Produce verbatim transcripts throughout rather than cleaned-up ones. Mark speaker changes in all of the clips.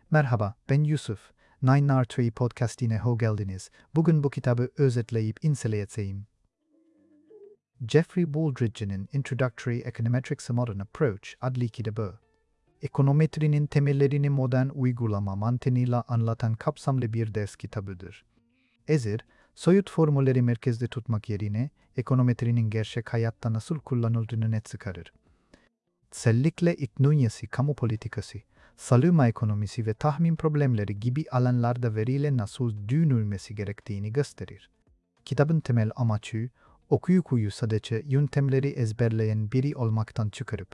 Speaker 1: Merhaba, ben Yusuf. Nine R Tree podcastine hoş geldiniz. Bugün bu kitabı özetleyip inceleyeceğim. Jeffrey Baldridge'nin Introductory Econometrics a Modern Approach adlı kitabı, ekonometrinin temellerini modern uygulama mantığıyla anlatan kapsamlı bir ders kitabıdır. Ezer, soyut formülleri merkezde tutmak yerine ekonometrinin gerçek hayatta nasıl kullanıldığını net çıkarır. Özellikle ekonomisi, kamu politikası, savunma ekonomisi ve tahmin problemleri gibi alanlarda veriyle nasıl düşünülmesi gerektiğini gösterir. Kitabın temel amacı, okuyucuyu sadece yöntemleri ezberleyen biri olmaktan çıkarıp,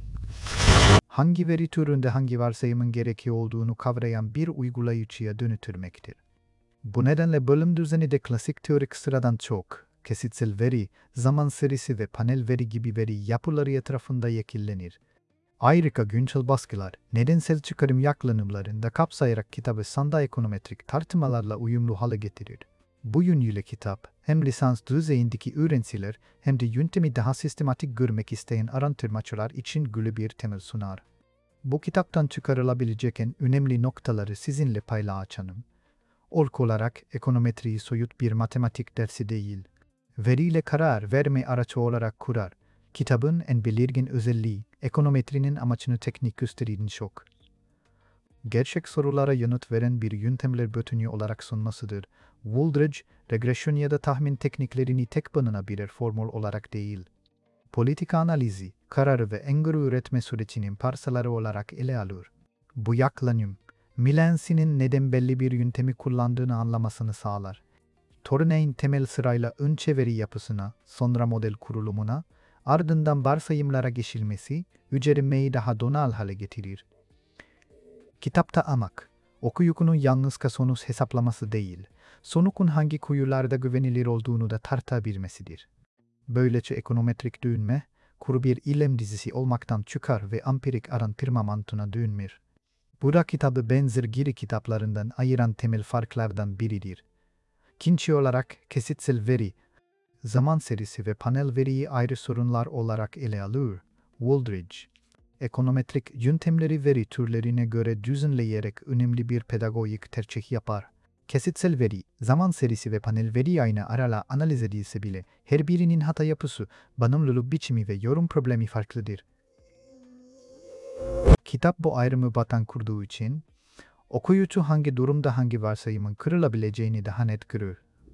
Speaker 1: hangi veri türünde hangi varsayımın gerekiyor olduğunu kavrayan bir uygulayıcıya dönüştürmektir. Bu nedenle bölüm düzeni de klasik teorik sıradan çok, kesitsel veri, zaman serisi ve panel veri gibi veri yapıları etrafında yekillenir. Ayrıca güncel baskılar, nedensel çıkarım yaklanımlarını da kapsayarak kitabı sanda ekonometrik tartışmalarla uyumlu hale getirir. Bu yönüyle kitap, hem lisans düzeyindeki öğrenciler hem de yöntemi daha sistematik görmek isteyen araştırmacılar için güçlü bir temel sunar. Bu kitaptan çıkarılabilecek en önemli noktaları sizinle paylaşacağım. İlk olarak ekonometriyi soyut bir matematik dersi değil, veriyle karar verme aracı olarak kurar. Kitabın en belirgin özelliği, ekonometrinin amacını teknik gösterdiğin çok. Gerçek sorulara yanıt veren bir yöntemler bütünü olarak sunmasıdır. Baldridge, regresyon ya da tahmin tekniklerini tek başına birer formül olarak değil, politika analizi, kararı ve öngörü üretme sürecinin parçaları olarak ele alır. Bu yaklanım, Milensi'nin neden belli bir yöntemi kullandığını anlamasını sağlar. Örneğin temel sırayla önce veri yapısına, sonra model kurulumuna, ardından varsayımlara geçilmesi, ücretmeyi daha donal hale getirir. Kitapta amak, okuyucunun yalnızca sonuç hesaplaması değil, sonucun hangi kuyularda güvenilir olduğunu da tartabilmesidir. Böylece ekonometrik düşünme, kuru bir ilem dizisi olmaktan çıkar ve ampirik araştırma mantığına dönür. Bu da kitabı benzer geri kitaplarından ayıran temel farklardan biridir. İkinci olarak kesitsel veri, zaman serisi ve panel veriyi ayrı sorunlar olarak ele alır. Baldridge, ekonometrik yöntemleri veri türlerine göre düzenleyerek önemli bir pedagojik tercih yapar. Kesitsel veri, zaman serisi ve panel veri aynı arala analiz edilse bile her birinin hata yapısı, bağımlılık biçimi ve yorum problemi farklıdır. Kitap bu ayrımı batan kurduğu için, okuyucu hangi durumda hangi varsayımın kırılabileceğini daha net görür.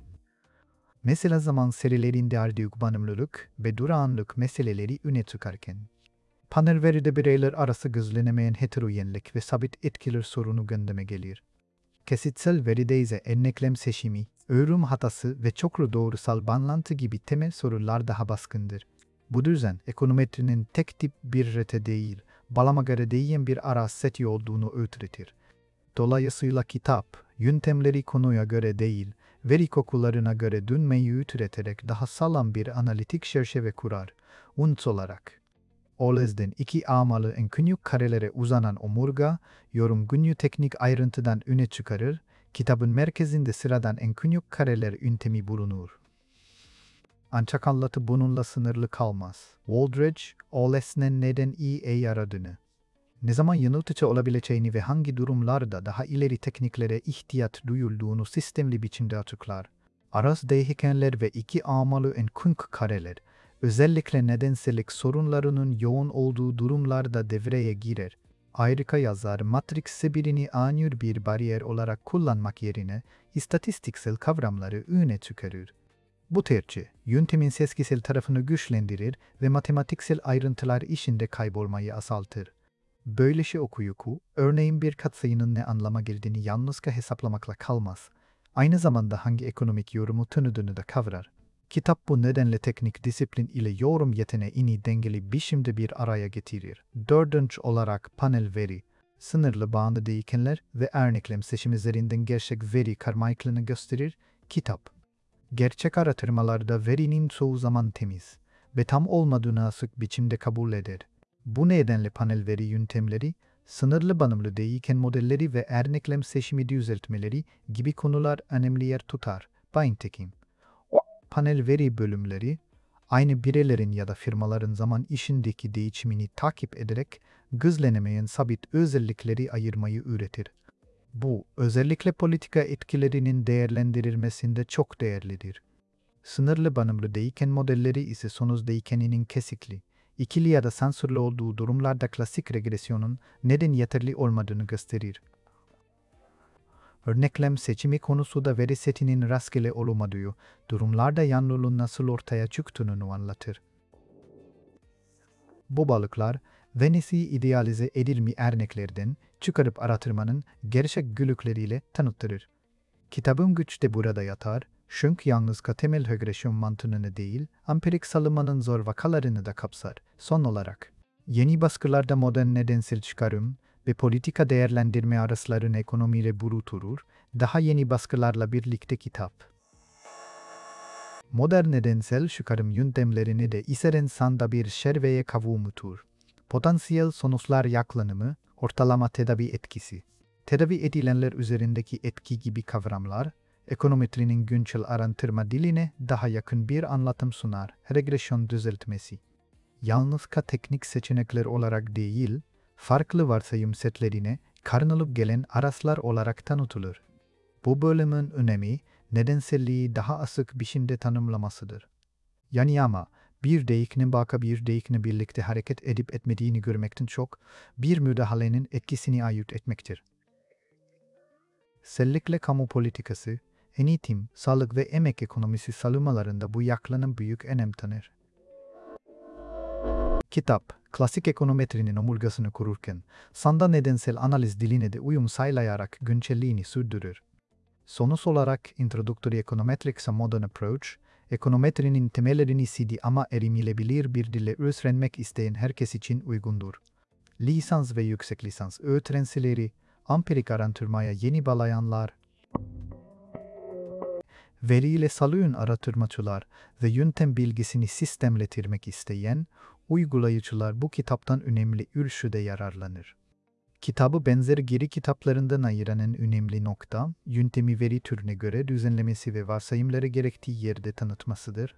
Speaker 1: Mesela zaman serilerinde ardıyık bağımlılık ve durağanlık meseleleri öne çıkarken, panel veride bireyler arası gözlenemeyen heterojenlik ve sabit etkiler sorunu gündeme gelir. Kesitsel veride ise örneklem seçimi, öğüm hatası ve çoklu doğrusal bağlantı gibi temel sorular daha baskındır. Bu düzen, ekonometrinin tek tip bir rete değil, bağlama göre değişen bir araç seti olduğunu öğretir. Dolayısıyla kitap, yöntemleri konuya göre değil, veri kokularına göre dönmeyi üreterek daha sağlam bir analitik çerçeve kurar. Unut olarak, o yüzden iki amalı en küçük karelere uzanan omurga, yorum günlük teknik ayrıntıdan öne çıkarır, kitabın merkezinde sıradan en küçük kareler yöntemi bulunur. Ancak anlatı bununla sınırlı kalmaz. Baldridge, olesnen neden iyi yaradığını, ne zaman yanıltıcı olabileceğini ve hangi durumlarda daha ileri tekniklere ihtiyaç duyulduğunu sistemli biçimde açıklar. Aras değişkenler ve iki amalı en küçük kareler, özellikle nedensellik sorunlarının yoğun olduğu durumlarda devreye girer. Ayrıca yazar Matrix birini anür bir bariyer olarak kullanmak yerine istatistiksel kavramları öne çıkarır. Bu tercih, yöntemin sezgisel tarafını güçlendirir ve matematiksel ayrıntılar işinde kaybolmayı azaltır. Böylece okuyucu, örneğin bir katsayının ne anlama geldiğini yalnızca hesaplamakla kalmaz, aynı zamanda hangi ekonomik yorumu tanıdığını da kavrar. Kitap bu nedenle teknik disiplin ile yorum yeteneğini dengeli biçimde bir araya getirir. Dördüncü olarak panel veri, sınırlı bağımlı değişkenler ve örneklem seçimi üzerinden gerçek veri karmaşıklığını gösterir. Kitap, gerçek araştırmalarda verinin çoğu zaman temiz ve tam olmadığını açık biçimde kabul eder. Bu nedenle panel veri yöntemleri, sınırlı bağımlı değişken modelleri ve örneklem seçimi düzeltmeleri gibi konular önemli yer tutar. Bayintekim, panel veri bölümleri, aynı bireylerin ya da firmaların zaman içindeki değişimini takip ederek gizlenemeyen sabit özellikleri ayırmayı öğretir. Bu, özellikle politika etkilerinin değerlendirilmesinde çok değerlidir. Sınırlı banımlı değişken modelleri ise sonuç değişkeninin kesikli, ikili ya da sansürlü olduğu durumlarda klasik regresyonun neden yeterli olmadığını gösterir. Örneklem seçimi konusunda veri setinin rastgele olmadığı durumlarda yanlılığın nasıl ortaya çıktığını anlatır. Bu balıklar, Venice'i idealize edilmiş örneklerden çıkarıp araştırmanın gerçek güçlükleriyle tanıtırır. Kitabın güç de burada yatar, çünkü yalnızca temel regresyon mantığını değil, empirik salınmanın zor vakalarını da kapsar. Son olarak, yeni baskılarda modern nedensel çıkarım ve politika değerlendirme araslarını ekonomiyle buruturur, daha yeni baskılarla birlikte kitap. Modern nedensel çıkarım yöntemlerini de içeren sanda bir şerveye kavumutur. Potansiyel sonuçlar yaklanımı, ortalama tedavi etkisi. Tedavi edilenler üzerindeki etki gibi kavramlar, ekonometrinin güncel araştırma diline daha yakın bir anlatım sunar. Regresyon düzeltmesi. Yalnızca teknik seçenekler olarak değil, farklı varsayım setlerine karnılıp gelen araçlar olarak tanıtılır. Bu bölümün önemi, nedenselliği daha açık biçimde tanımlamasıdır. Yani ama, bir değişkenin başka bir değişkenle birlikte hareket edip etmediğini görmekten çok, bir müdahalenin etkisini ayırt etmektir. Özellikle kamu politikası, eğitim, sağlık ve emek ekonomisi salınmalarında bu yaklanım büyük önem tanır. Kitap, klasik ekonometrinin omurgasını kururken, sanda nedensel analiz diline de uyum sağlayarak güncelliğini sürdürür. Sonuç olarak Introductory Econometrics a Modern Approach, ekonometrinin temellerini sidi ama erimilebilir bir dille öğrenmek isteyen herkes için uygundur. Lisans ve yüksek lisans öğrencileri, empirik araştırmaya yeni bağlayanlar, veriyle salıyın araştırmacılar ve yöntem bilgisini sistemletirmek isteyen uygulayıcılar bu kitaptan önemli ölçüde yararlanır. Kitabı benzer geri kitaplarından ayıran en önemli nokta, yöntemi veri türüne göre düzenlemesi ve varsayımları gerektiği yerde tanıtmasıdır.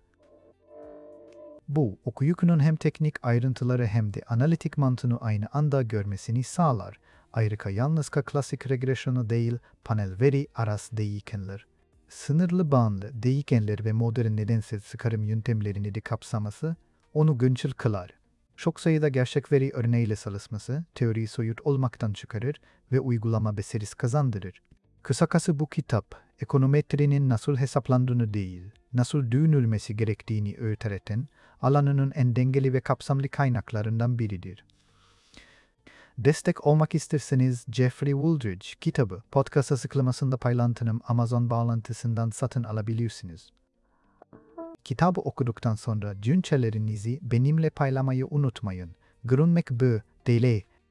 Speaker 1: Bu, okuyucunun hem teknik ayrıntıları hem de analitik mantığını aynı anda görmesini sağlar. Ayrıca yalnızca klasik regresyonu değil, panel veri arası değişkenler, sınırlı bağımlı değişkenler ve modern nedensel çıkarım yöntemlerini de kapsaması, onu güncel kılar. Çok sayıda gerçek veri örneğiyle çalışması, teoriyi soyut olmaktan çıkarır ve uygulama becerisi kazandırır. Kısacası bu kitap, ekonometrinin nasıl hesaplandığını değil, nasıl düşünülmesi gerektiğini öğreten, alanının en dengeli ve kapsamlı kaynaklarından biridir. Destek olmak isterseniz Jeffrey Wooldridge kitabı podcast açıklamasında paylaştığım Amazon bağlantısından satın alabilirsiniz. Kitabı okuduktan sonra düşüncelerinizi benimle paylaşmayı unutmayın. Görünmek bu değil,